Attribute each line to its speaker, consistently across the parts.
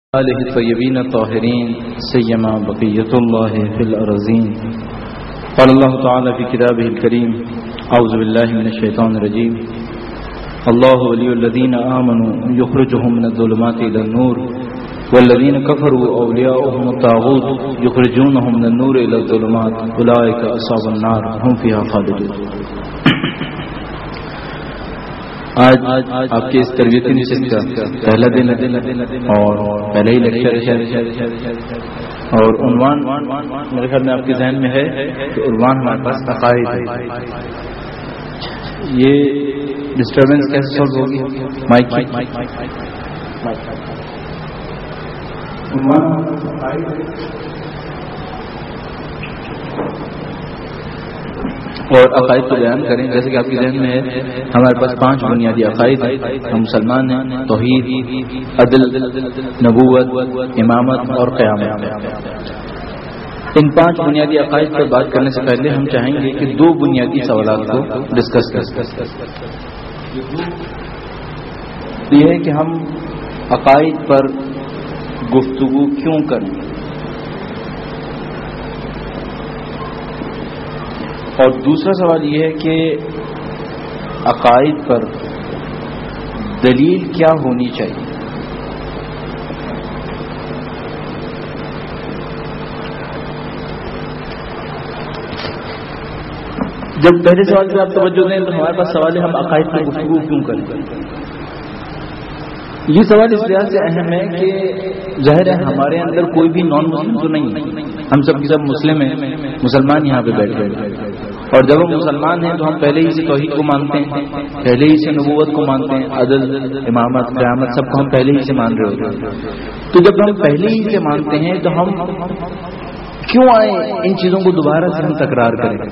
Speaker 1: آلہ الطیبین الطاہرین سیما بقیۃ اللہ فی الارضین قال اللہ تعالی فی کتابہ الکریم اعوذ باللہ من الشیطان الرجیم اللہ ولی الذین آمنوا یخرجهم من الظلمات الى النور والذین کفروا اولیاؤهم الطاغوت یخرجونهم من النور الى الظلمات اولئک اصحاب النار هم فیہا خالدون۔ آج آپ کے اس تربیتی نشست کا پہلا دن اور پہلے ہی لیکچر اور عنوان میرے خیال میں آپ کے ذہن میں ہے کہ عنوان ہمارے پاس عقائد ہے۔ یہ ڈسٹربنس کیسے سولو ہوگی؟ مائک اور عقائد کو بیان کریں جیسے کہ آپ کے ذہن میں ہے ہمارے پاس 5 بنیادی عقائد ہیں۔ ہم مسلمان ہیں، توحید، عدل، نبوت، امامت اور قیامت۔ ان 5 بنیادی عقائد پر بات کرنے سے پہلے ہم چاہیں گے کہ 2 بنیادی سوالات کو ڈسکس کریں۔ یہ ہے کہ ہم عقائد پر گفتگو کیوں کریں اور دوسرا سوال یہ ہے کہ عقائد پر دلیل کیا ہونی چاہیے۔ جب پہلے سوال پہ آپ توجہ دیں تو ہمارے پاس سوال ہے ہم عقائد پر گفتگو کیوں کریں۔ یہ سوال اس لحاظ سے اہم ہے کہ ظاہر ہے ہمارے اندر کوئی بھی نان مسلم تو نہیں ہے، ہم سب کی سب مسلم ہیں، مسلمان یہاں پہ بیٹھے ہیں، اور جب ہم مسلمان ہیں تو ہم پہلے ہی سے توحید کو مانتے ہیں، پہلے ہی سے نبوت کو مانتے ہیں، عدل، امامت، قیامت سب کو ہم پہلے ہی سے مان رہے ہوتے ہیں۔ تو جب ہم پہلے ہی سے مانتے ہیں تو ہم کیوں آئے ان چیزوں کو دوبارہ سے ہم تکرار کریں،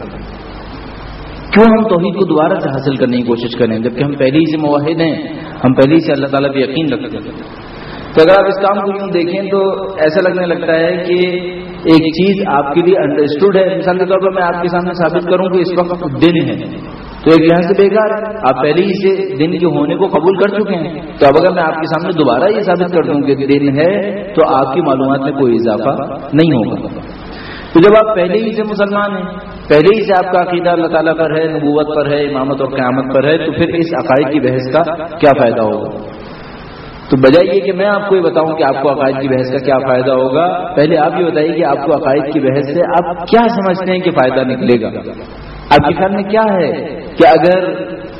Speaker 1: کیوں ہم توحید کو دوبارہ سے حاصل کرنے کی کوشش کریں جبکہ ہم پہلے ہی سے موحد ہیں، ہم پہلے ہی سے اللہ تعالیٰ پہ یقین رکھتے ہیں۔ تو اگر آپ اس کام کو یوں دیکھیں تو ایسا لگنے لگتا ہے کہ ایک چیز آپ کے لیے انڈرسٹوڈ ہے۔ مثال کے طور پر میں آپ کے سامنے ثابت کروں کہ اس وقت دن ہے تو ایک لحاظ سے بیکار ہے، آپ پہلے ہی سے دن کے ہونے کو قبول کر چکے ہیں۔ تو اب اگر میں آپ کے سامنے دوبارہ یہ ثابت کر دوں کہ دن ہے تو آپ کی معلومات میں کوئی اضافہ نہیں ہوگا۔ تو جب آپ پہلے ہی سے مسلمان ہیں، پہلے ہی سے آپ کا عقیدہ اللہ تعالیٰ پر ہے، نبوت پر ہے، امامت اور قیامت پر ہے، تو پھر اس عقائد کی بحث کا کیا فائدہ ہوگا؟ تو بجائے یہ کہ میں آپ کو یہ بتاؤں کہ آپ کو عقائد کی بحث کا کیا فائدہ ہوگا، پہلے آپ یہ بتائیے کہ آپ کو عقائد کی بحث سے آپ کیا سمجھتے ہیں کہ فائدہ نکلے گا۔ آپ کے خیال میں کیا ہے کہ اگر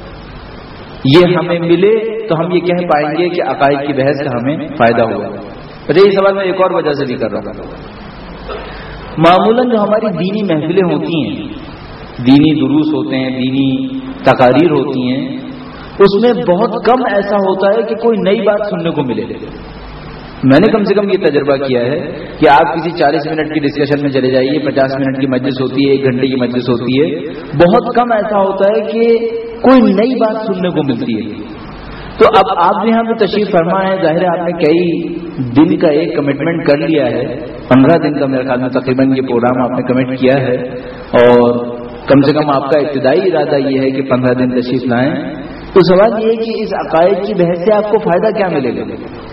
Speaker 1: یہ ہمیں ملے تو ہم یہ کہہ پائیں گے کہ عقائد کی بحث کا ہمیں فائدہ ہوگا؟ یہ سوال میں ایک اور وجہ سے بھی کر رہا ہوں۔ معمولاً جو ہماری دینی محفلیں ہوتی ہیں، دینی دروس ہوتے ہیں، دینی تقاریر ہوتی ہیں، اس میں بہت کم ایسا ہوتا ہے کہ کوئی نئی بات سننے کو ملے۔ میں نے کم سے کم یہ تجربہ کیا ہے کہ آپ کسی 40 منٹ کی ڈسکشن میں چلے جائیے، 50 منٹ کی مجلس ہوتی ہے، 1 گھنٹے کی مجلس ہوتی ہے، بہت کم ایسا ہوتا ہے کہ کوئی نئی بات سننے کو ملتی ہے۔ تو اب آپ یہاں پہ تشریف فرما ہے، ظاہر ہے آپ نے کئی دن کا ایک کمٹمنٹ کر لیا ہے، 15 دن کا میرے خیال میں تقریباً یہ پروگرام آپ نے کمٹ کیا ہے، اور کم سے کم آپ کا ابتدائی ارادہ یہ ہے کہ 15 دن تشریف لائیں۔ تو سوال یہ ہے کہ اس عقائد کی بحث سے آپ کو فائدہ کیا ملے گا؟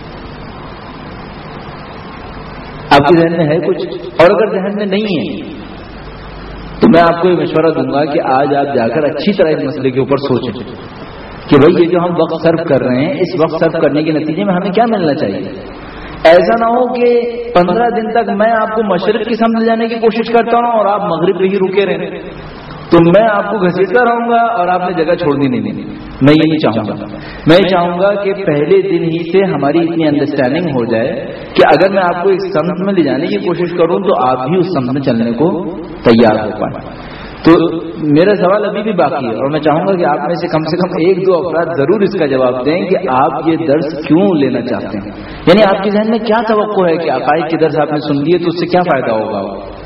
Speaker 1: آپ کے ذہن میں ہے کچھ؟ اور اگر ذہن میں نہیں ہے تو میں آپ کو یہ مشورہ دوں گا کہ آج آپ جا کر اچھی طرح اس مسئلے کے اوپر سوچیں کہ بھئی یہ جو ہم وقت صرف کر رہے ہیں، اس وقت صرف کرنے کے نتیجے میں ہمیں کیا ملنا چاہیے۔ ایسا نہ ہو کہ 15 دن تک میں آپ کو مشرق کی سمجھ جانے کی کوشش کرتا ہوں اور آپ مغرب پہ ہی رکے رہیں، تو میں آپ کو گھسیٹتا رہوں گا اور آپ نے جگہ چھوڑنی نہیں۔ میں یہ نہیں چاہوں گا۔ میں چاہوں گا کہ پہلے دن ہی سے ہماری اتنی انڈرسٹینڈنگ ہو جائے کہ اگر میں آپ کو ایک سمت میں لے جانے کی کوشش کروں تو آپ بھی اس سمت میں چلنے کو تیار ہو پائیں۔ تو میرا سوال ابھی بھی باقی ہے اور میں چاہوں گا کہ آپ میں سے کم 1-2 افراد ضرور اس کا جواب دیں کہ آپ یہ درس کیوں لینا چاہتے ہیں، یعنی آپ کے ذہن میں کیا توقع ہے کہ عقائد کے درس آپ نے سن لیے تو اس سے کیا فائدہ ہوگا؟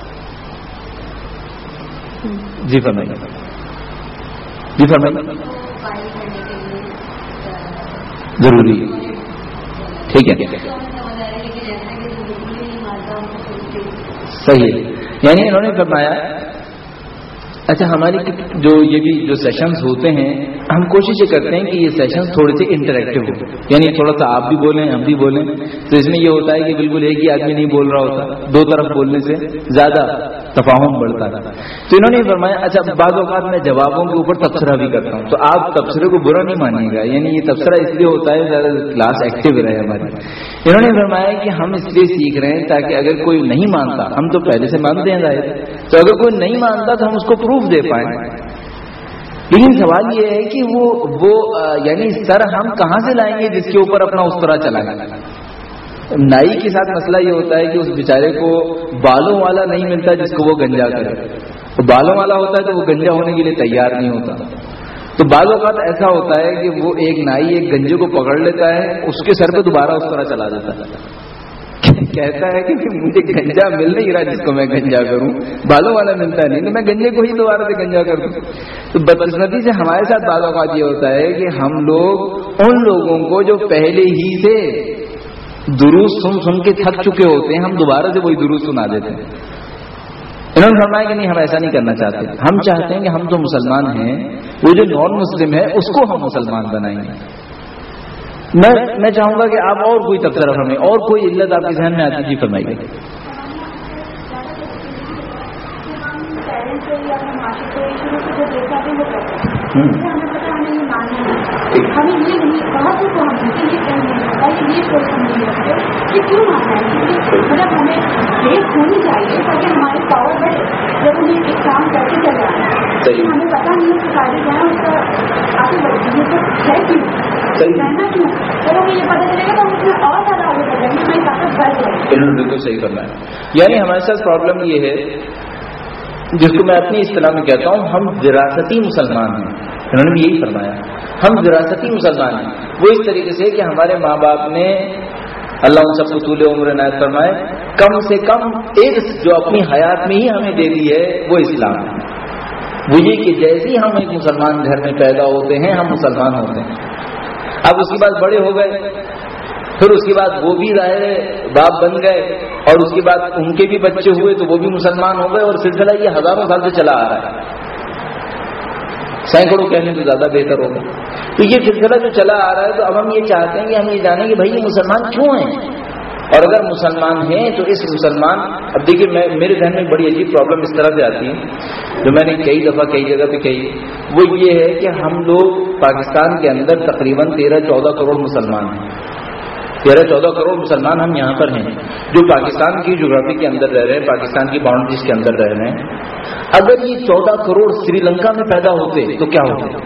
Speaker 1: جی فرمائیے۔ جی فرمائیے۔ ضروری ٹھیک ہے، صحیح ہے۔ یعنی انہوں نے فرمایا اچھا، ہماری جو سیشنز ہوتے ہیں، ہم کوشش یہ کرتے ہیں کہ یہ سیشنز تھوڑے سے انٹریکٹیو ہو، یعنی تھوڑا سا آپ بھی بولیں ہم بھی بولیں. تو اس میں یہ ہوتا ہے کہ بالکل ایک ہی آدمی نہیں بول رہا ہوتا، دو طرف بولنے سے زیادہ تفاہم بڑھتا ہے. تو انہوں نے فرمایا اچھا بعض اوقات میں جوابوں کے اوپر تبصرہ بھی کرتا ہوں، تو آپ تبصرے کو برا نہیں مانیے گا، یعنی یہ تبصرہ اس لیے ہوتا ہے زیادہ کلاس ایکٹیو رہے ہماری. انہوں نے فرمایا کہ ہم اس لیے سیکھ رہے ہیں تاکہ اگر کوئی نہیں مانتا، ہم تو پہلے سے مانتے ہیں ظاہر، تو اگر کوئی نہیں مانتا تو ہم اس کو پروف دے پائیں. لیکن سوال یہ ہے کہ وہ یعنی سر ہم کہاں سے لائیں گے جس کے اوپر اپنا استرا چلائیں گے. نائی کے ساتھ مسئلہ یہ ہوتا ہے کہ اس بیچارے کو بالوں والا نہیں ملتا جس کو وہ گنجا کرے. بالوں والا ہوتا ہے تو وہ گنجا ہونے کے لیے تیار نہیں ہوتا. تو بعض اوقات ایسا ہوتا ہے کہ وہ ایک نائی ایک گنجے کو پکڑ لیتا ہے، اس کے سر پہ دوبارہ اس طرح چلا دیتا ہے، کہتا ہے کہ مجھے گنجا مل نہیں رہا جس کو میں گنجا کروں، بالوں والا ملتا نہیں تو میں گنجے کو ہی دوبارہ سے گنجا کر دوں. تو بدقسمتی سے ہمارے ساتھ بعض اوقات یہ ہوتا ہے کہ ہم لوگ ان لوگوں کو جو پہلے ہی سے دروس سن کے تھک چکے ہوتے ہیں، ہم دوبارہ سے وہی دروس سنا دیتے ہیں. انہوں نے فرمایا کہ نہیں، ہم ایسا نہیں کرنا چاہتے. ہم چاہتے ہیں کہ ہم تو مسلمان ہیں، وہ جو نان مسلم ہے اس کو ہم مسلمان بنائیں گے. میں چاہوں گا کہ آپ اور کوئی تبصرہ فرمائیں، اور کوئی علت آپ کے ذہن میں آتی جی فرمائیے.
Speaker 2: ہمیں یہ نہیں بہت کو ہم یہ کہنے لگتا ہے کہ یہ سوچ ہم نہیں رکھتے کہ کیوں آنا ہے، مطلب ہمیں دیکھ ہونی چاہیے تاکہ ہماری پاور بڑھے جب انہیں ایک کام کرتے چل رہا ہے. ہمیں پتا نہیں ہے کہ ساری جہاں اس کا آگے بڑھتی ہے تو ہے کیوں رہنا کیوں، جب ہمیں یہ پتا چلے گا تو ہم اس میں اور زیادہ آگے بڑھ جائیں گے، ہماری طاقت بڑھ جائے گی.
Speaker 1: انہوں نے بالکل صحیح کرنا ہے. یعنی ہمارے ساتھ پرابلم یہ ہے جس کو میں اپنی اصطلاح میں کہتا ہوں، ہم وراثتی مسلمان ہیں. انہوں نے بھی یہی فرمایا ہم وراثتی مسلمان ہیں. وہ اس طریقے سے کہ ہمارے ماں باپ نے، اللہ ان سب کو طول عمر عنایت فرمائے، کم سے کم ارث جو اپنی حیات میں ہی ہمیں دے دی ہے وہ اسلام ہے. وہ یہ کہ جیسے ہی ہم ایک مسلمان گھر میں پیدا ہوتے ہیں ہم مسلمان ہوتے ہیں. اب اس کے بعد بڑے ہو گئے، پھر اس کے بعد وہ بھی ظاہر باپ بن گئے، اور اس کے بعد ان کے بھی بچے ہوئے تو وہ بھی مسلمان ہو گئے، اور سلسلہ یہ ہزاروں سال سے چلا آ رہا ہے، سینکڑوں کہنے تو زیادہ بہتر ہوگا. تو یہ سلسلہ جو چلا آ رہا ہے، تو اب ہم یہ چاہتے ہیں کہ ہم یہ جانیں کہ بھائی یہ مسلمان کیوں ہیں، اور اگر مسلمان ہیں تو اس مسلمان، اب دیکھیے میرے ذہن میں بڑی عجیب پرابلم اس طرح سے آتی ہے جو میں نے کئی دفعہ کئی جگہ پہ کہی، وہ یہ ہے کہ ہم لوگ پاکستان کے اندر تقریباً 13-14 کروڑ مسلمان ہیں. 13-14 کروڑ مسلمان ہم یہاں پر ہیں جو پاکستان کی جغرافی کے اندر رہ رہے ہیں، پاکستان کی باؤنڈریز کے اندر رہ رہے ہیں. اگر یہ 14 کروڑ سری لنکا میں پیدا ہوتے تو کیا ہوتے؟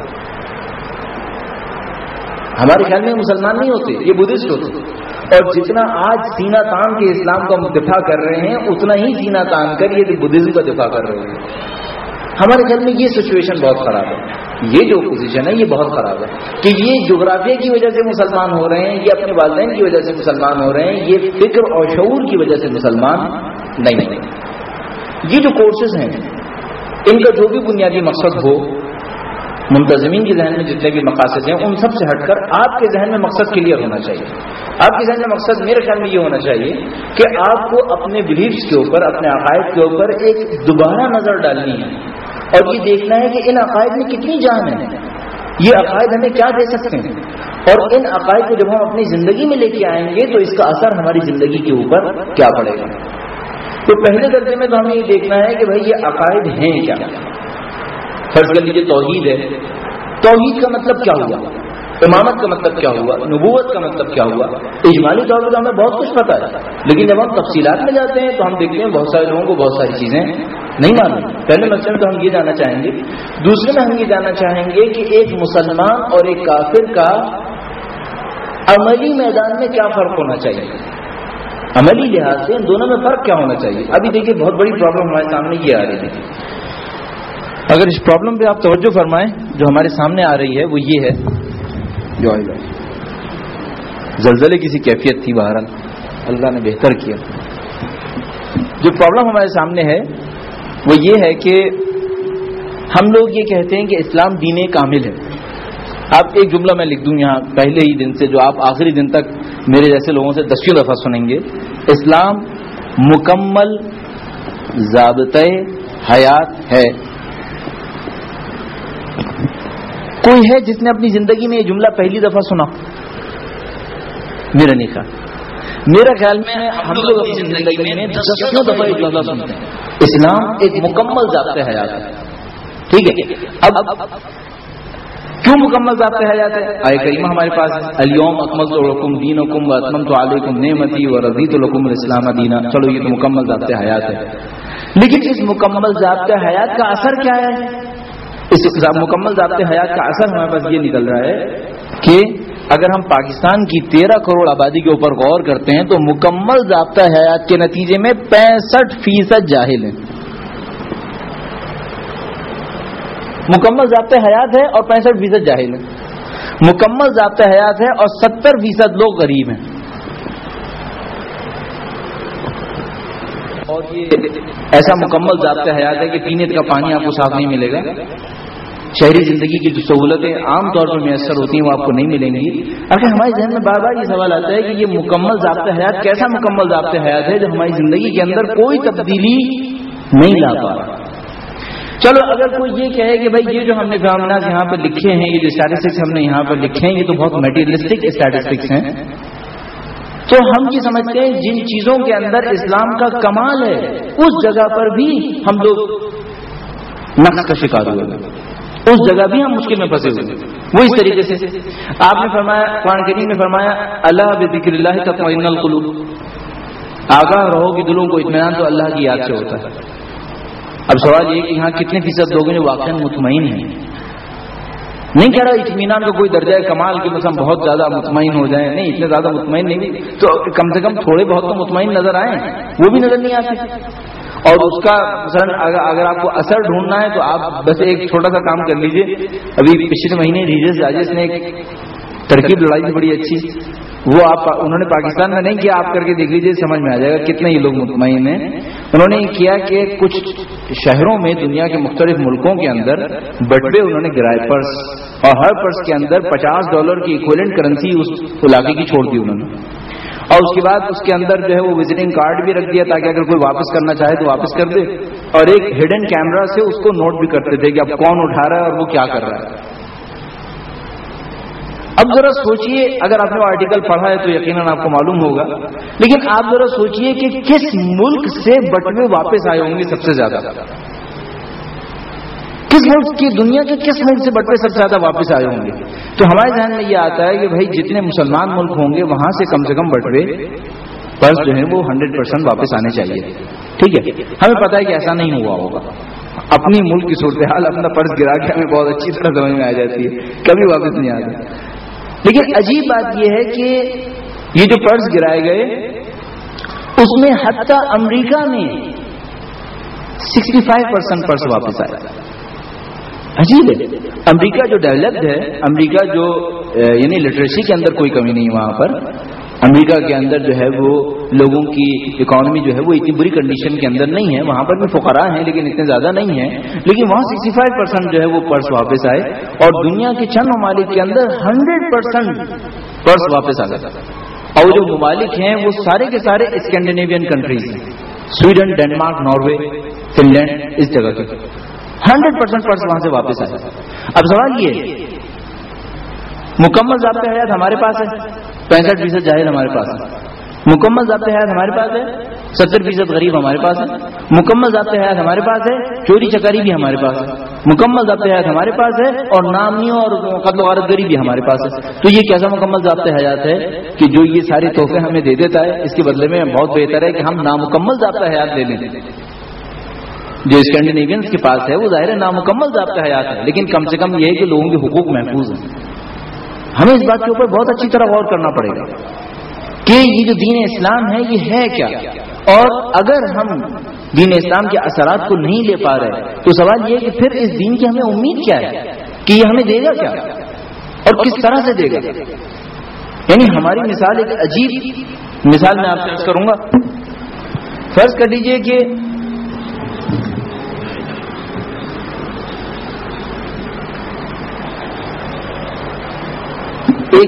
Speaker 1: ہمارے خیال میں مسلمان نہیں ہوتے، یہ بدھسٹ ہوتے. اور جتنا آج سینہ تان کے اسلام کا دفاع کر رہے ہیں اتنا ہی سینہ تان کر یہ بدھزم کا دفاع کر رہے ہیں. ہمارے خیال میں یہ سچویشن بہت خراب ہے، یہ جو پوزیشن ہے یہ بہت خراب ہے کہ یہ جغرافیہ کی وجہ سے مسلمان ہو رہے ہیں، یہ اپنے والدین کی وجہ سے مسلمان ہو رہے ہیں، یہ فکر اور شعور کی وجہ سے مسلمان نہیں ہیں. یہ جو کورسز ہیں ان کا جو بھی بنیادی مقصد ہو، منتظمین کے ذہن میں جتنے بھی مقاصد ہیں ان سب سے ہٹ کر آپ کے ذہن میں مقصد کلیئر ہونا چاہیے. آپ کے ذہن میں مقصد میرے خیال میں یہ ہونا چاہیے کہ آپ کو اپنے بلیفس کے اوپر، اپنے عقائد کے اوپر ایک دوبارہ نظر ڈالنی ہے اور یہ دیکھنا ہے کہ ان عقائد میں کتنی جان ہے، یہ عقائد ہمیں کیا دے سکتے ہیں، اور ان عقائد کو جب ہم اپنی زندگی میں لے کے آئیں گے تو اس کا اثر ہماری زندگی کے اوپر کیا پڑے گا. تو پہلے درجے میں تو ہمیں یہ دیکھنا ہے کہ بھائی یہ عقائد ہیں کیا. فرض کر لیجیے توحید ہے، توحید کا مطلب کیا ہوا، امامت کا مطلب کیا ہوا، نبوت کا مطلب کیا ہوا. اجمالی طور پر ہمیں بہت کچھ پتا ہے، لیکن جب ہم تفصیلات میں جاتے ہیں تو ہم دیکھتے ہیں بہت سارے لوگوں کو بہت ساری چیزیں نہیں معلوم. پہلے مسئلے میں تو ہم یہ جاننا چاہیں گے. دوسرے میں ہم یہ جاننا چاہیں گے کہ ایک مسلمان اور ایک کافر کا عملی میدان میں کیا فرق ہونا چاہیے، عملی لحاظ سے ان دونوں میں فرق کیا ہونا چاہیے. ابھی دیکھیے بہت بڑی پرابلم ہمارے سامنے یہ آ رہی ہے. اگر اس پرابلم پہ آپ توجہ فرمائیں جو ہمارے سامنے آ رہی ہے وہ یہ ہے، جو زلزلے کی سی کیفیت تھی، بہرحال اللہ نے بہتر کیا. جو پرابلم ہمارے سامنے ہے وہ یہ ہے کہ ہم لوگ یہ کہتے ہیں کہ اسلام دین کامل ہے. آپ ایک جملہ میں لکھ دوں یہاں پہلے ہی دن سے، جو آپ آخری دن تک میرے جیسے لوگوں سے 10 دفعہ سنیں گے. اسلام مکمل ضابطۂ حیات ہے. کوئی ہے جس نے اپنی زندگی میں یہ جملہ پہلی دفعہ سنا؟ میرا نہیں خیال. میرا خیال میں ہم لوگ اپنی زندگی میں دسوں دفعہ یہ جملہ سنتے ہیں. اسلام ایک مکمل ضابطۂ حیات ہے. ٹھیک ہے، اب کیوں مکمل ضابطۂ حیات ہے؟ آیہ کریمہ ہمارے پاس ہے، الیوم اکملت لکم دینکم واتممت علیکم نعمتی ورضیت لکم الاسلام دینا. چلو یہ تو مکمل ضابطۂ حیات ہے، لیکن اس مکمل ضابطۂ حیات کا اثر کیا ہے؟ اس مکمل ضابطۂ حیات کا اثر ہمارے پاس یہ نکل رہا ہے کہ اگر ہم پاکستان کی 13 کروڑ آبادی کے اوپر غور کرتے ہیں تو مکمل ضابطۂ حیات کے نتیجے میں 65% جاہل ہیں. مکمل ضابطۂ حیات ہے اور 65% جاہل ہیں. مکمل ضابطۂ حیات ہے اور 70% لوگ غریب ہیں. اور یہ ایسا مکمل ضابطۂ حیات ہے کہ پینے کا پانی آپ کو صاف نہیں ملے گا. شہری زندگی کی جو سہولتیں عام طور پر میسر ہوتی ہیں وہ آپ کو نہیں ملیں گی. اگر ہمارے ذہن میں بار بار یہ سوال آتا ہے کہ یہ مکمل ضابطۂ حیات کیسا مکمل ضابطۂ حیات ہے جو ہماری زندگی کے اندر کوئی تبدیلی نہیں لا پا رہا. چلو اگر کوئی یہ کہے کہ بھائی یہ جو ہم نے فینومیناز یہاں پر لکھے ہیں، یہ جو اسٹیٹسٹکس ہم نے یہاں پر لکھے ہیں، یہ تو بہت میٹیریلسٹک اسٹیٹسٹکس ہیں، تو ہم یہ سمجھتے ہیں جن چیزوں کے اندر اسلام کا کمال ہے اس جگہ پر بھی ہم لوگ نقص کا شکار ہوئے، اس جگہ بھی ہم مشکل میں پھنسے ہوئے. وہ اس طریقے سے آپ نے فرمایا، قرآن کریم میں فرمایا الا بذکر اللہ تطمئن القلوب. آگاہ رہو کہ دلوں کو اطمینان تو اللہ کی یاد سے ہوتا ہے. اب سوال یہ کہ یہاں کتنے فیصد لوگ ہیں جو واقعی مطمئن ہیں؟ نہیں کہہ رہا اطمینان کا کوئی درجہ کمال کہ مثلا بہت زیادہ مطمئن ہو جائیں، نہیں، اتنے زیادہ مطمئن نہیں، تو کم سے کم تھوڑے بہت تو مطمئن نظر آئیں، وہ بھی نظر نہیں آتے. اور اس کا مثلا اگر آپ کو اثر ڈھونڈنا ہے تو آپ بس ایک چھوٹا سا کام کر لیجئے. ابھی پچھلے مہینے ریجس راجس نے ایک ترکیب لڑائی تھی بڑی اچھی، وہ انہوں نے پاکستان میں نہیں کیا، آپ کر کے دیکھ لیجئے، سمجھ میں آ جائے گا کتنے ہی لوگ مطمئن ہیں. انہوں نے یہ کیا کہ کچھ شہروں میں دنیا کے مختلف ملکوں کے اندر بٹوے انہوں نے گرائے پرس، اور ہر پرس کے اندر $50 کی ایکویلنٹ کرنسی اس علاقے کی چھوڑ دی انہوں نے. اور اس کے بعد اس کے اندر جو ہے وہ وزٹنگ کارڈ بھی رکھ دیا تاکہ اگر کوئی واپس کرنا چاہے تو واپس کر دے، اور ایک ہڈن کیمرہ سے اس کو نوٹ بھی کرتے تھے کہ اب کون اٹھا رہا ہے اور وہ کیا کر رہا ہے. اب ذرا سوچئے، اگر آپ نے وہ آرٹیکل پڑھا ہے تو یقیناً آپ کو معلوم ہوگا، لیکن آپ ذرا سوچئے کہ کس ملک سے بٹوے واپس آئے ہوں گے سب سے زیادہ؟ کس ملک کی، دنیا کے کس ملک سے بٹوے سب سے زیادہ واپس آئے ہوں گے؟ تو ہمارے ذہن میں یہ آتا ہے کہ بھائی جتنے مسلمان ملک ہوں گے وہاں سے کم بٹوے پرس جو ہیں وہ 100% واپس آنے چاہیے. ٹھیک ہے، ہمیں پتا ہے کہ ایسا نہیں ہوا ہوگا. اپنی ملک کی صورتحال اپنا پرس گرا کے ہمیں بہت اچھی طرح سمجھ میں آ جاتی ہے، کبھی واپس نہیں آتا. لیکن عجیب بات یہ ہے کہ یہ جو پرس گرائے گئے اس میں حتی امریکہ میں 65% پرس واپس آئے. عجیب ہے. امریکہ جو ڈیولپڈ ہے، امریکہ جو یعنی لٹریسی کے اندر کوئی کمی نہیں وہاں پر، امریکہ کے اندر جو ہے وہ لوگوں کی اکانومی جو ہے وہ اتنی بری کنڈیشن کے اندر نہیں ہے، وہاں پر بھی فقراء ہیں لیکن اتنے زیادہ نہیں ہیں، لیکن وہاں 65% جو ہے وہ پرس واپس آئے، اور دنیا کے چند ممالک کے اندر 100% پرس واپس آ گئے. اور جو ممالک ہیں وہ سارے کے سارے اسکینڈینیوین کنٹریز ہیں، Sweden, Denmark, Norway, Finland, اس جگہ کے 100% پرس وہاں سے واپس آئے. اب سوال یہ ہے، مکمل ضابطۂ حیات ہمارے پاس ہے، 65% جاہل ہمارے پاس ہے. مکمل ضابطۂ حیات ہمارے پاس ہے، 70% غریب ہمارے پاس ہے. مکمل ضابطۂ حیات ہمارے پاس ہے، چوری چکاری بھی ہمارے پاس ہے. مکمل ضابطۂ حیات ہمارے پاس ہے اور نامنیوں اور قتل و غارت گری بھی ہمارے پاس ہے. تو یہ کیسا مکمل ضابطۂ حیات ہے کہ جو یہ سارے تحفے ہمیں دے دیتا ہے، اس کے بدلے میں بہت بہتر ہے کہ ہم نامکمل ضابطۂ حیات لے لیں. جو اسکینڈینیوینز کے پاس ہے وہ ظاہر ہے نامکمل ضابطۂ حیات ہے، لیکن کم سے کم یہ ہے کہ لوگوں کے حقوق محفوظ ہیں. ہمیں اس بات کے اوپر بہت اچھی طرح غور کرنا پڑے گا کہ یہ جو دین اسلام ہے یہ ہے کیا، اور اگر ہم دین اسلام کے اثرات کو نہیں لے پا رہے تو سوال یہ ہے کہ پھر اس دین کی ہمیں امید کیا ہے کہ یہ ہمیں دے گا کیا اور کس طرح سے دے گا. یعنی ہماری مثال ایک عجیب مثال میں آپ سے عرض کروں گا. فرض کر لیجئے کہ ایک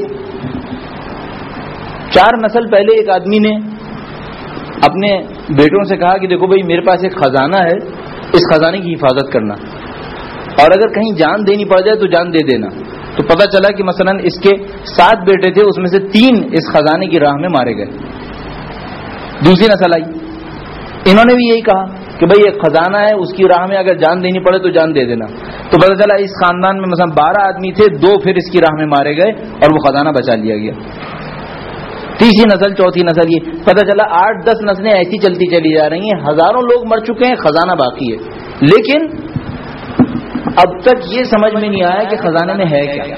Speaker 1: 4 نسل پہلے ایک آدمی نے اپنے بیٹوں سے کہا کہ دیکھو بھائی میرے پاس ایک خزانہ ہے، اس خزانے کی حفاظت کرنا. اور اگر کہیں جان دینی پڑ جائے تو جان دے دینا. تو پتہ چلا کہ مثلا اس کے 7 بیٹے تھے، اس میں سے 3 اس خزانے کی راہ میں مارے گئے. دوسری نسل آئی، انہوں نے بھی یہی کہا کہ بھئی ایک خزانہ ہے، اس کی راہ میں اگر جان دینی پڑے تو جان دے دینا. تو پتہ چلا اس خاندان میں مثلا 12 آدمی تھے، 2 پھر اس کی راہ میں مارے گئے اور وہ خزانہ بچا لیا گیا. تیسری نسل، چوتھی نسل، یہ پتہ چلا 8-10 نسلیں ایسی چلتی چلی جا رہی ہیں، ہزاروں لوگ مر چکے ہیں، خزانہ باقی ہے. لیکن اب تک یہ سمجھ میں نہیں آیا کہ خزانے میں ہے کیا.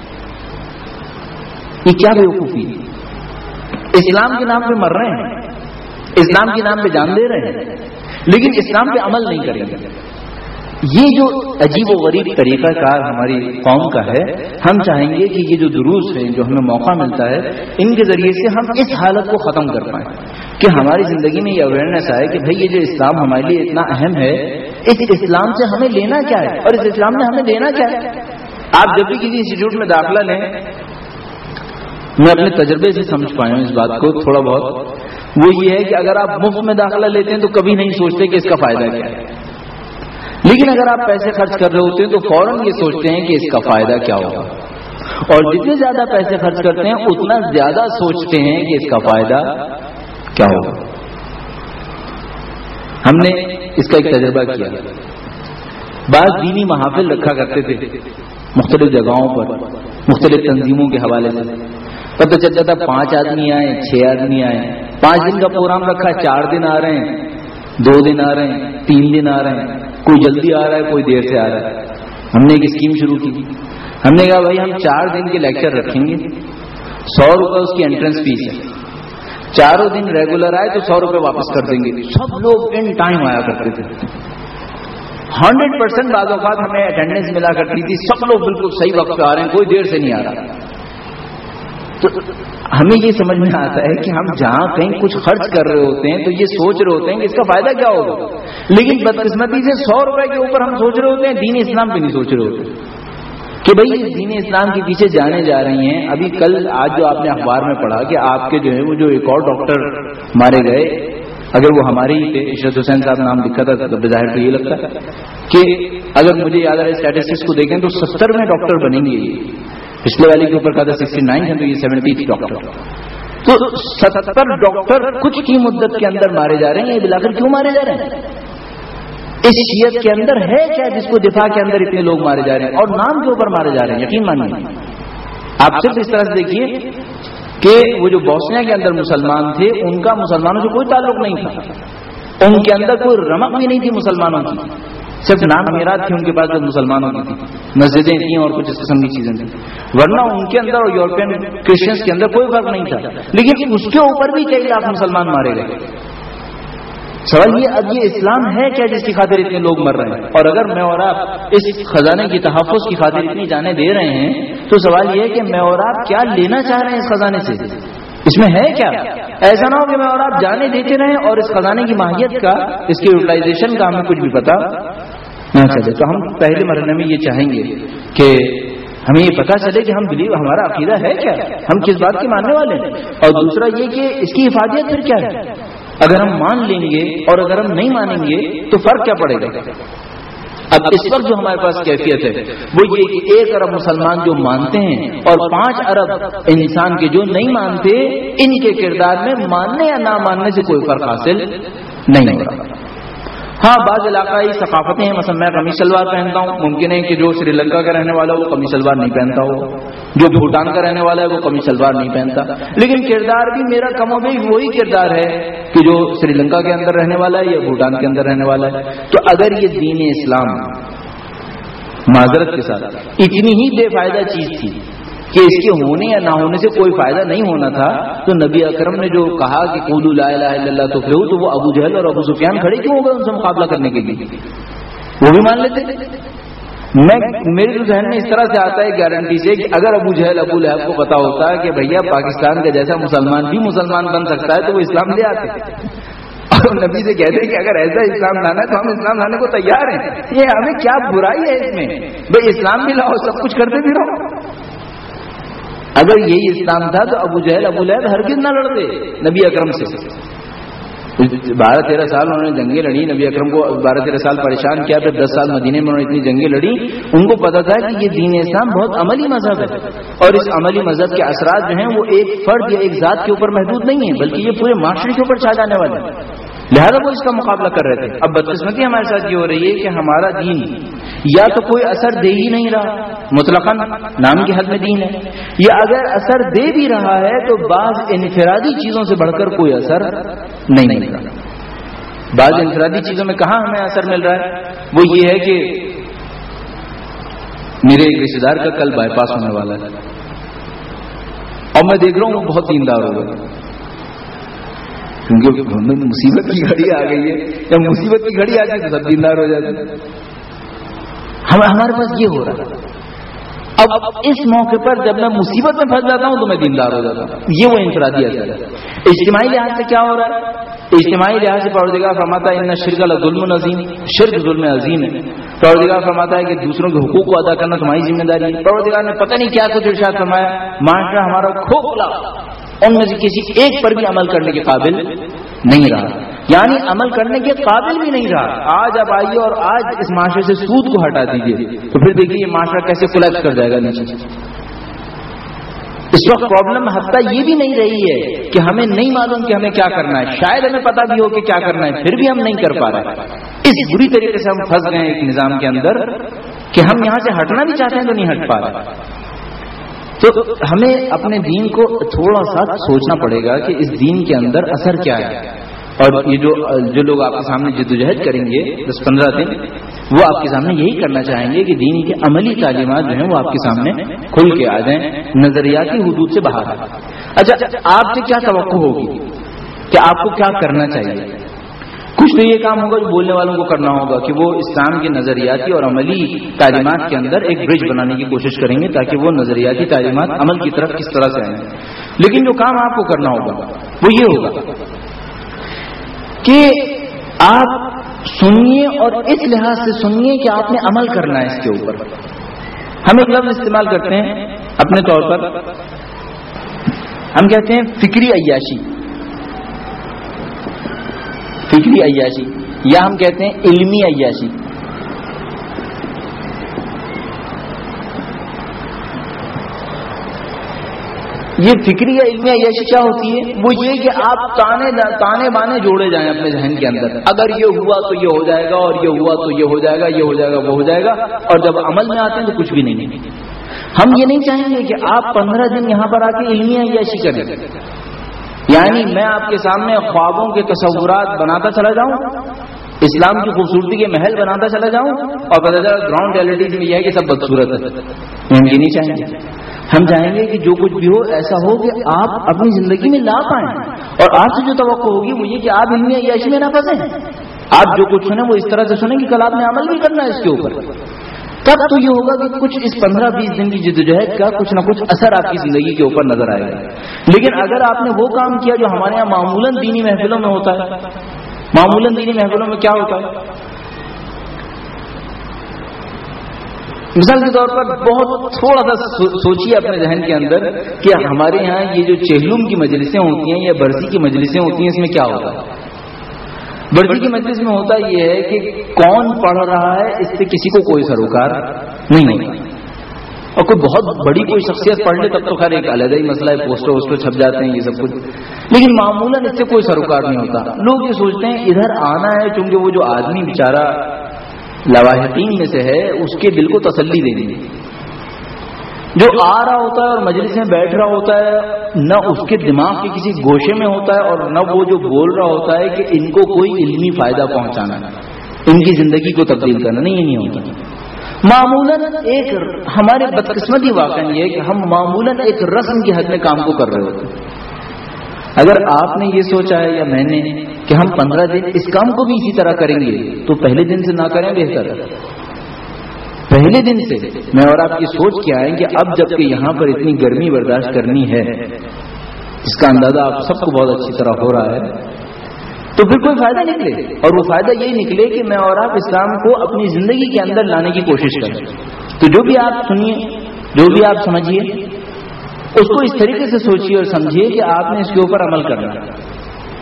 Speaker 1: یہ کیا بیوقوفی ہے. اسلام کے نام پہ مر رہے ہیں، اسلام کے نام پہ جان دے رہے ہیں، لیکن اسلام پہ عمل نہیں کریں گے. یہ جو عجیب و غریب طریقہ کار ہماری قوم کا ہے، ہم چاہیں گے کہ یہ جو دروس ہیں، جو ہمیں موقع ملتا ہے، ان کے ذریعے سے ہم اس حالت کو ختم کر پائیں کہ ہماری زندگی میں یہ اویئرنیس آئے کہ بھئی یہ جو اسلام ہمارے لیے اتنا اہم ہے، اس اسلام سے ہمیں لینا کیا ہے اور اس اسلام نے ہمیں دینا کیا ہے. آپ جب بھی کسی انسٹیٹیوٹ میں داخلہ لیں، میں اپنے تجربے سے سمجھ پایا ہوں اس بات کو تھوڑا بہت، وہ یہ ہے کہ اگر آپ مفت میں داخلہ لیتے ہیں تو کبھی نہیں سوچتے کہ اس کا فائدہ کیا ہے. لیکن اگر آپ پیسے خرچ کر رہے ہوتے ہیں تو فوراً یہ سوچتے ہیں کہ اس کا فائدہ کیا ہوگا، اور جتنے زیادہ پیسے خرچ کرتے ہیں اتنا زیادہ سوچتے ہیں کہ اس کا فائدہ کیا ہوگا. ہم نے اس کا ایک تجربہ کیا. بعض دینی محافل رکھا کرتے تھے مختلف جگہوں پر، مختلف تنظیموں کے حوالے سے. پتہ چلتا تھا 5 آدمی آئے، 6 آدمی آئے، 5 دن کا پروگرام رکھا، 4 دن آ رہے ہیں، 2 دن آ رہے ہیں، 3 دن آ رہے ہیں، کوئی جلدی آ رہا ہے، کوئی دیر سے آ رہا ہے. ہم نے ایک اسکیم شروع کی. ہم نے کہا بھائی ہم 4 دن کے لیکچر رکھیں گے، 100 روپے اس کی انٹرنس فیس ہے. 4 دن ریگولر آئے تو 100 روپے واپس کر دیں گے. سب لوگ ان ٹائم آیا کرتے تھے. 100% بعض اوقات ہمیں اٹینڈنس ملا کرتی تھی، سب لوگ بالکل صحیح وقت پہ آ رہے ہیں، کوئی دیر سے نہیں آ رہا. تو ہمیں یہ سمجھ میں آتا ہے کہ ہم جہاں کہیں کچھ خرچ کر رہے ہوتے ہیں تو یہ سوچ رہے ہوتے ہیں کہ اس کا فائدہ کیا ہوگا، لیکن بدقسمتی سے 100 روپے کے اوپر ہم سوچ رہے ہوتے ہیں، دین اسلام پہ نہیں سوچ رہے ہوتے کہ بھئی دین اسلام کے پیچھے جانے جا رہی ہیں. ابھی کل آج جو آپ نے اخبار میں پڑھا کہ آپ کے جو ہے وہ جو ایک اور ڈاکٹر مارے گئے، اگر وہ ہمارے ہی تھے، عشرت حسین صاحب نام لکھا تھا، تو بظاہر تو یہ لگتا ہے کہ اگر مجھے یاد آ رہا ہے اسٹیٹسٹکس کو دیکھیں تو 70 میں ڈاکٹر بنیں گے. پچھلے والے کے اوپر کہا تھا 69 ہے، تو یہ 70 ڈاکٹر. تو 70 ڈاکٹر کچھ کی مدت کے اندر مارے جا رہے ہیں. یہ بلا کر کیوں مارے جا رہے ہیں؟ اس شیعت کے اندر ہے کیا جس کو دفاع کے اندر اتنے لوگ مارے جا رہے ہیں، اور نام کے اوپر مارے جا رہے ہیں؟ یقین مانیے آپ صرف اس طرح سے دیکھیے کہ وہ جو بوسنیا کے اندر مسلمان تھے، ان کا مسلمانوں سے کوئی تعلق نہیں تھا، ان کے اندر کوئی رمق بھی نہیں تھی مسلمانوں کی، صرف نام میرات تھی ان کے پاس جو مسلمانوں کی تھی، مسجدیں تھیں اور کچھ اس قسم کی چیزیں تھیں، ورنہ ان کے اندر اور یورپین کرسچنس کے اندر کوئی فرق نہیں تھا. لیکن اس کے اوپر بھی کئی لاکھ مسلمان مارے گئے. سوال یہ اب یہ اسلام ہے کیا جس کی خاطر اتنے لوگ مر رہے ہیں؟ اور اگر میں اور آپ اس خزانے کی تحفظ کی خاطر اتنی جانیں دے رہے ہیں تو سوال یہ ہے کہ میں اور آپ کیا لینا چاہ رہے ہیں اس خزانے سے؟ اس میں ہے کیا؟ ایسا نہ ہو کہ میں اور آپ جانے دیتے رہیں اور اس خزانے کی ماہیت کا، اس کی یوٹیلائزیشن کا ہمیں کچھ بھی پتا نہ چلے. تو ہم پہلے مرحلے میں یہ چاہیں گے کہ ہمیں یہ پتا چلے کہ ہم بلیو، ہمارا عقیدہ ہے کیا، ہم کس بات کے ماننے والے ہیں، اور دوسرا یہ کہ اس کی حفاظت پھر کیا ہے. اگر ہم مان لیں گے اور اگر ہم نہیں مانیں گے تو فرق کیا پڑے گا؟ اب اس وقت جو ہمارے پاس کیفیت ہے وہ یہ کہ 1 ارب مسلمان جو مانتے ہیں اور 5 ارب انسان کے جو نہیں مانتے، ان کے کردار میں ماننے یا نہ ماننے سے کوئی فرق حاصل نہیں ہو رہا. ہاں بعض علاقائی ثقافتیں ہیں، مثلا میں قمیص شلوار پہنتا ہوں، ممکن ہے کہ جو سری لنکا کا رہنے والا ہے وہ قمیص شلوار نہیں پہنتا ہو، جو بھوٹان کا رہنے والا ہے وہ قمیص شلوار نہیں پہنتا، لیکن کردار بھی میرا کم و بیش وہی کردار ہے کہ جو سری لنکا کے اندر رہنے والا ہے یا بھوٹان کے اندر رہنے والا ہے. تو اگر یہ دین اسلام معذرت کے ساتھ اتنی ہی بے فائدہ چیز تھی کہ اس کے ہونے یا نہ ہونے سے کوئی فائدہ نہیں ہونا تھا، تو نبی اکرم نے جو کہا کہ قولوا لا الہ الا اللہ تفلحوا، تو وہ ابو جہل اور ابو سفیان کھڑے کیوں ہو گئے ان سے مقابلہ کرنے کے لیے؟ وہ بھی مان لیتے. میرے تو ذہن میں اس طرح سے آتا ہے گارنٹی سے کہ اگر ابو جہل ابو لہب کو پتا ہوتا کہ بھیا پاکستان کا جیسا مسلمان بھی مسلمان بن سکتا ہے تو وہ اسلام لے آتے، اور نبی سے کہتے کہ اگر ایسا اسلام لانا ہے تو ہم اسلام لانے کو تیار ہیں. یہ ہمیں کیا برائی ہے اس میں؟ بھائی اسلام بھی لاؤ، سب کچھ کرتے بھی رہو. اگر یہی اسلام تھا تو ابو جہل ابو لہب ہرگز نہ لڑتے نبی اکرم سے. 12-13 سال انہوں نے جنگیں لڑی، نبی اکرم کو 12-13 سال پریشان کیا، پھر 10 سال مدینے میں انہوں نے اتنی جنگیں لڑی. ان کو پتا تھا کہ یہ دین اسلام بہت عملی مذہب ہے، اور اس عملی مذہب کے اثرات جو ہیں وہ ایک فرد یا ایک ذات کے اوپر محدود نہیں ہیں، بلکہ یہ پورے معاشرے کے اوپر چھا جانے والے ہیں. لہذا وہ اس کا مقابلہ کر رہے تھے. اب بدقسمتی ہمارے ساتھ یہ ہو رہی ہے کہ ہمارا دین یا تو کوئی اثر دے ہی نہیں رہا، مطلقاً نام کی حد میں دین ہے، یا اگر اثر دے بھی رہا ہے تو بعض انفرادی چیزوں سے بڑھ کر کوئی اثر نہیں مل رہا. بعض انفرادی چیزوں میں کہاں ہمیں اثر مل رہا ہے؟ وہ یہ ہے کہ میرے ایک رشتے دار کا کل بائی پاس ہونے والا ہے، اور میں دیکھ رہا ہوں وہ بہت دیندار ہو گئے، کیونکہ مصیبت کی گھڑی آ گئی ہے. جب مصیبت کی گھڑی آ گئی تو سب دیندار ہو جاتے ہیں. ہمارے پاس یہ ہو رہا ہے. اب اس موقع پر جب میں مصیبت میں پھنس جاتا ہوں تو میں دیندار ہو جاتا ہوں. یہ وہ انفرادی اثر ہے. اجتماعی لحاظ سے کیا ہو رہا ہے؟ اجتماعی لحاظ سے پروردگار فرماتا ہے ان الشرک لظلم عظیم، شرک ظلم عظیم ہے. پروردگار فرماتا ہے کہ دوسروں کے حقوق کو ادا کرنا تمہاری ذمہ داری ہے. پروردگار نے پتہ نہیں کیا کچھ ارشاد فرمایا. معاشرہ ہمارا کھوکھلا، ان میں سے کسی ایک پر بھی عمل کرنے کے قابل نہیں رہا، یعنی عمل کرنے کے قابل بھی نہیں رہا. آج اب آئیے اور آج اس معاشرے سے سود کو ہٹا دیجیے تو پھر دیکھیے یہ معاشرہ کیسے کولیپس کر جائے گا نیچے. اس وقت پرابلم حتیٰ یہ بھی نہیں رہی ہے کہ ہمیں نہیں معلوم کہ ہمیں کیا کرنا ہے، شاید ہمیں پتا بھی ہو کہ کیا کرنا ہے پھر بھی ہم نہیں کر پا رہے. اس بری طریقے سے ہم پھنس گئے ایک نظام کے اندر کہ ہم یہاں سے ہٹنا بھی چاہتے ہیں تو نہیں ہٹ پا رہے. تو ہمیں اپنے دین کو تھوڑا سا سوچنا پڑے گا کہ اس دین کے اندر اثر کیا ہے. اور یہ جو لوگ آپ کے سامنے جدوجہد کریں گے 10-15 دن، وہ آپ کے سامنے یہی کرنا چاہیں گے کہ دین کی عملی تعلیمات جو ہیں وہ آپ کے سامنے کھل کے آ جائیں، نظریاتی حدود سے باہر. اچھا، آپ سے کیا توقع ہوگی کہ آپ کو کیا کرنا چاہیے؟ کچھ تو یہ کام ہوگا جو بولنے والوں کو کرنا ہوگا کہ وہ اسلام کے نظریاتی اور عملی تعلیمات کے اندر ایک برج بنانے کی کوشش کریں گے تاکہ وہ نظریاتی تعلیمات عمل کی طرف کس طرح سے آئیں. لیکن جو کام آپ کو کرنا ہوگا وہ یہ ہوگا کہ آپ سنیے اور اس لحاظ سے سنیے کہ آپ نے عمل کرنا ہے اس کے اوپر. ہم ایک لفظ استعمال کرتے ہیں اپنے طور پر، ہم کہتے ہیں فکری عیاشی، فکری عیاشی، یا ہم کہتے ہیں علمی عیاشی. یہ فکری یا علمی عیاشی کیا ہوتی ہے؟ وہ یہ کہ آپ تانے بانے جوڑے جائیں اپنے ذہن کے اندر. اگر یہ ہوا تو یہ ہو جائے گا، اور یہ ہوا تو یہ ہو جائے گا، یہ ہو جائے گا، وہ ہو جائے گا، اور جب عمل میں آتے ہیں تو کچھ بھی نہیں. ہم یہ نہیں چاہیں گے کہ آپ 15 دن یہاں پر آ کے علمی عیاشی کریں، یعنی میں آپ کے سامنے خوابوں کے تصورات بناتا چلا جاؤں، اسلام کی خوبصورتی کے محل بناتا چلا جاؤں، اور پتہ چلا گراؤنڈ ریئلٹی میں یہ ہے کہ سب بدصورت ہے. ہم یہ نہیں چاہیں گے. ہم چاہیں گے کہ جو کچھ بھی ہو ایسا ہو کہ آپ اپنی زندگی میں لا پائیں، اور آپ سے جو توقع ہوگی وہ یہ کہ آپ علمی عیاشی میں نہ پھنسیں. آپ جو کچھ سنیں وہ اس طرح سے سنیں کہ کل آپ نے عمل بھی کرنا ہے اس کے اوپر. تب تو یہ ہوگا کہ کچھ اس 15-20 دن کی جدوجہد کا کچھ نہ کچھ اثر آپ کی زندگی کے اوپر نظر آئے گا. لیکن اگر آپ نے وہ کام کیا جو ہمارے یہاں معمولاً دینی محفلوں میں ہوتا ہے، معمولاً دینی محفلوں میں کیا ہوتا ہے؟ مثال کے طور پر بہت تھوڑا سا سوچیے اپنے ذہن کے اندر کہ ہمارے یہاں یہ جو چہلم کی مجلسیں ہوتی ہیں یا برسی کی مجلسیں ہوتی ہیں، اس میں کیا ہوتا ہے؟ برسی کی مجلس میں ہوتا یہ ہے کہ کون پڑھ رہا ہے اس سے کسی کو کوئی سروکار نہیں ہوتا، اور کوئی بہت بڑی کوئی شخصیت پڑھ لے تب تو خیر ایک علیحدہ ہی مسئلہ ہے، پوسٹر ووسٹر چھپ جاتے ہیں یہ سب کچھ، لیکن معمولاً اس سے کوئی سروکار نہیں ہوتا. لوگ یہ سوچتے ہیں ادھر آنا ہے چونکہ وہ جو آدمی بیچارہ لواحقین میں سے ہے اس کے دل کو تسلی دینی ہے. جو آ رہا ہوتا ہے اور مجلس میں بیٹھ رہا ہوتا ہے نہ اس کے دماغ کے کسی گوشے میں ہوتا ہے اور نہ وہ جو بول رہا ہوتا ہے کہ ان کو کوئی علمی فائدہ پہنچانا ہے، ان کی زندگی کو تبدیل کرنا، نہیں، یہ نہیں ہوتا. معمولاً ایک ہمارے بدقسمتی واقعہ یہ ہے کہ ہم معمولاً ایک رسم کی حد میں کام کو کر رہے ہوتے ہیں. اگر آپ نے یہ سوچا ہے یا میں نے کہ ہم 15 دن اس کام کو بھی اسی طرح کریں گے تو پہلے دن سے نہ کریں بہتر ہے. پہلے دن سے میں اور آپ کی سوچ کیا ہے کہ اب جب کہ یہاں پر اتنی گرمی برداشت کرنی ہے، اس کا اندازہ آپ سب کو بہت اچھی طرح ہو رہا ہے، تو پھر کوئی فائدہ نکلے، اور وہ فائدہ یہی نکلے کہ میں اور آپ اسلام کو اپنی زندگی کے اندر لانے کی کوشش کریں. تو جو بھی آپ سنیے، جو بھی آپ سمجھیے، اس کو اس طریقے سے سوچیے اور سمجھیے کہ آپ نے اس کے اوپر عمل کرنا ہے.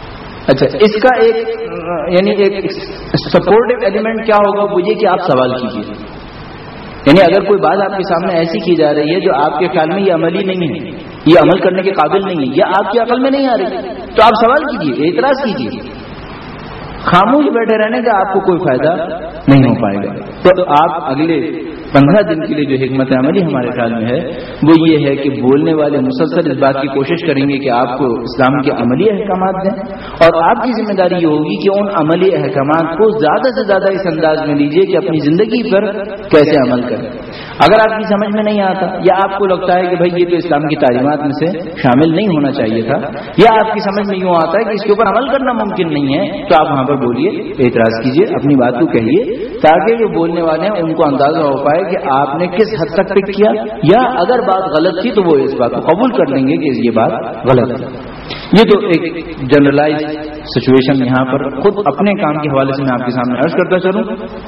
Speaker 1: اچھا، اس کا ایک یعنی ایک سپورٹو ایلیمنٹ کیا ہوگا، وہ یہ کہ آپ سوال کیجیے. یعنی اگر کوئی بات آپ کے سامنے ایسی کی جا رہی ہے جو آپ کے خیال میں یہ عملی نہیں ہے، یہ عمل کرنے کے قابل نہیں ہے، یا آپ کی عقل میں نہیں آ رہی، تو آپ سوال کیجیے، اعتراض کیجیے. خاموش بیٹھے رہنے کا آپ کو کوئی فائدہ نہیں ہو پائے گا. تو آپ اگلے 15 دن کے لیے جو حکمت عملی ہمارے خیال میں ہے وہ یہ ہے کہ بولنے والے مسلسل اس بات کی کوشش کریں گے کہ آپ کو اسلام کے عملی احکامات دیں، اور آپ کی ذمہ داری یہ ہوگی کہ ان عملی احکامات کو زیادہ سے زیادہ اس انداز میں لیجیے کہ اپنی زندگی پر کیسے عمل کریں. اگر آپ کی سمجھ میں نہیں آتا، یا آپ کو لگتا ہے کہ بھائی یہ تو اسلام کی تعلیمات میں سے شامل نہیں ہونا چاہیے تھا، یا آپ کی سمجھ میں یوں آتا ہے کہ اس کے اوپر عمل کرنا ممکن نہیں ہے، تو آپ وہاں پر بولیے، اعتراض کیجیے، اپنی بات کو کہیے، تاکہ جو بولنے والے ہیں ان کو اندازہ ہو پائے کہ آپ نے کس حد تک پک کیا، یا اگر بات غلط تھی تو وہ اس بات کو قبول کر لیں گے کہ یہ بات غلط ہے. یہ تو ایک جنرلائز سچویشن یہاں پر خود اپنے کام کے حوالے سے میں آپ کے سامنے عرض کرتا چلوں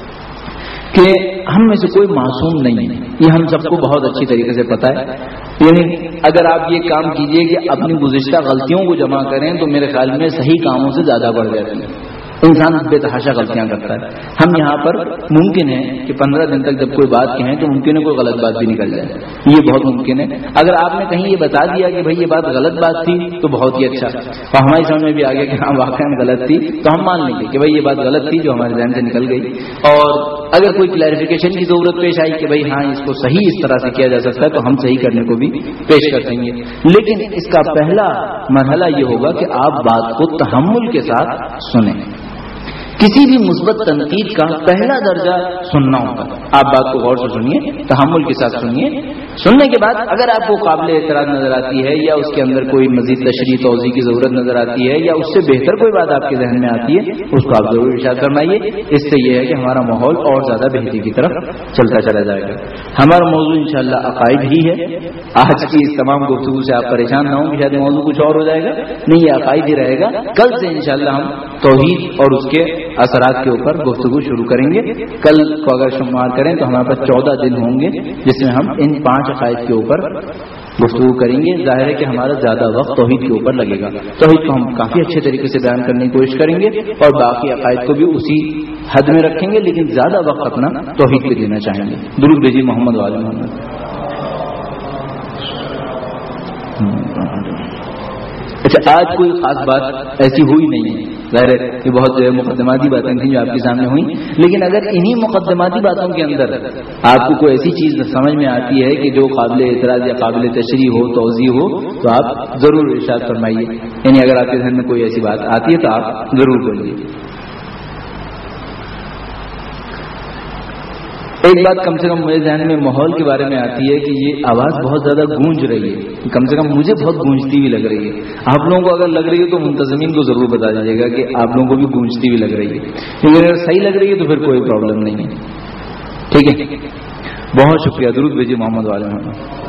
Speaker 1: کہ ہم میں سے کوئی معصوم نہیں ہے، یہ ہم سب کو بہت اچھی طریقے سے پتہ ہے. یعنی اگر آپ یہ کام کیجئے کہ اپنی گزشتہ غلطیوں کو جمع کریں تو میرے خیال میں صحیح کاموں سے زیادہ بڑھ جاتی ہیں. انسان بے تحاشا غلطیاں کرتا ہے. ہم یہاں پر ممکن ہے کہ 15 دن تک جب کوئی بات کہیں تو ممکن ہے کوئی غلط بات بھی نکل جائے، یہ بہت ممکن ہے. اگر آپ نے کہیں یہ بتا دیا کہ بھائی یہ بات غلط بات تھی تو بہت ہی اچھا، اور ہماری سمجھ میں بھی آ گیا کہ ہاں واقعی غلط تھی، تو ہم مان لیں گے کہ بھائی یہ بات غلط تھی جو ہمارے ذہن سے نکل گئی. اور اگر کوئی کلیریفیکیشن کی ضرورت پیش آئی کہ بھائی ہاں اس کو صحیح اس طرح سے کیا جا سکتا ہے، تو ہم صحیح کرنے کو بھی پیش کر دیں گے. لیکن اس کا پہلا مرحلہ یہ ہوگا کہ آپ بات کو تحمل کے ساتھ سنیں. کسی بھی مثبت تنقید کا پہلا درجہ سننا ہوگا. آپ بات کو غور سے سنیے، تحمل کے ساتھ سنیے. سننے کے بعد اگر آپ کو قابل اعتراض نظر آتی ہے، یا اس کے اندر کوئی مزید تشریح توضیح کی ضرورت نظر آتی ہے، یا اس سے بہتر کوئی بات آپ کے ذہن میں آتی ہے، اس کو آپ ضرور ارشاد فرمائیے. اس سے یہ ہے کہ ہمارا ماحول اور زیادہ بہتری کی طرف چلتا چلا جائے گا. ہمارا موضوع انشاءاللہ عقائد ہی ہے. آج کی اس تمام گفتگو سے آپ پریشان نہ ہوں کہ شاید موضوع کچھ اور ہو جائے گا، نہیں، یہ عقائد ہی رہے گا. کل سے انشاءاللہ ہم توحید اور اس کے اثرات کے اوپر گفتگو شروع کریں گے. کل کو اگر شمار کریں تو ہمارے پاس 14 دن ہوں گے جس میں ہم ان 5 عقائد کے اوپر گفتگو کریں گے. ظاہر ہے کہ ہمارا زیادہ وقت توحید کے اوپر لگے گا. توحید کو ہم کافی اچھے طریقے سے بیان کرنے کی کوشش کریں گے، اور باقی عقائد کو بھی اسی حد میں رکھیں گے، لیکن زیادہ وقت اپنا توحید پہ دینا چاہیں گے. درود بھیجیے محمد وعلی محمد. اچھا، آج کوئی خاص بات ایسی ہوئی نہیں ہے. ظاہر ہے یہ بہت مقدماتی باتیں تھیں جو آپ کے سامنے ہوئیں، لیکن اگر انہی مقدماتی باتوں کے اندر آپ کو کوئی ایسی چیز سمجھ میں آتی ہے کہ جو قابل اعتراض یا قابل تشریح ہو، توضیح ہو، تو آپ ضرور ارشاد فرمائیے. یعنی اگر آپ کے ذہن میں کوئی ایسی بات آتی ہے تو آپ ضرور بولیے. ایک بات کم سے کم میرے ذہن میں ماحول کے بارے میں آتی ہے کہ یہ آواز بہت زیادہ گونج رہی ہے. کم سے کم مجھے بہت گونجتی ہوئی لگ رہی ہے. آپ لوگوں کو اگر لگ رہی ہے تو منتظمین کو ضرور بتا دیجیے گا کہ آپ لوگوں کو بھی گونجتی ہوئی لگ رہی ہے. لیکن اگر صحیح لگ رہی ہے تو پھر کوئی پرابلم نہیں ہے. ٹھیک ہے، بہت شکریہ. درود بھیجیے محمد والے محمد.